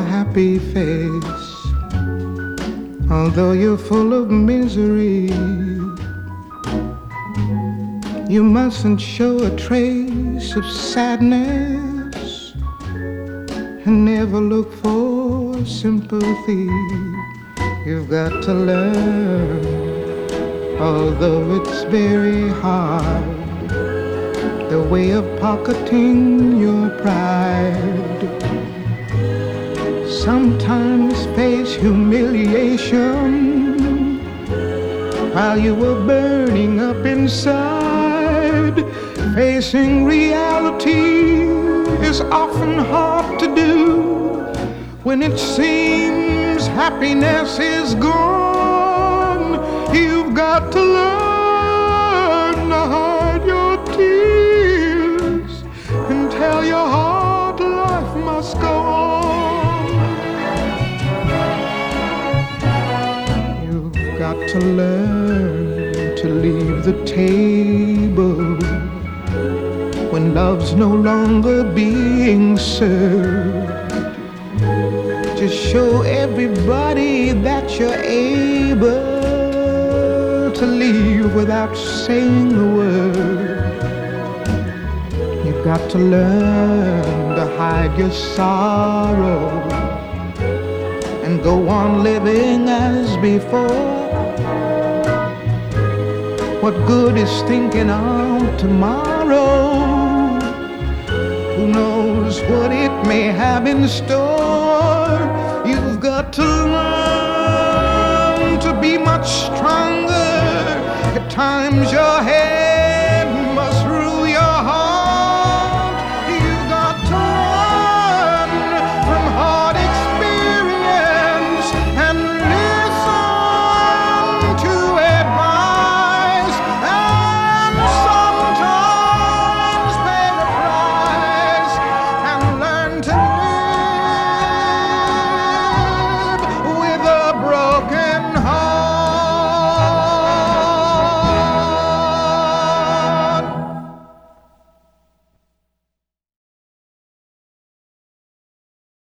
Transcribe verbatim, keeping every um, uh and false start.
happy face, although you're full of misery. You mustn't show a trace of sadness and never look for sympathy. You've got to learn, although it's very hard, the way of pocketing your pride. Sometimes face humiliation while you were burning up inside. Facing reality is often hard to do when it seems happiness is gone. You've got to learn to hide your tears and tell your heart life must go on. You've got to learn to leave the table when love's no longer being served. Just show everybody that you're able to leave without saying a word. You've got to learn to hide your sorrow and go on living as before. What good is thinking of tomorrow? Who knows what it may have in store?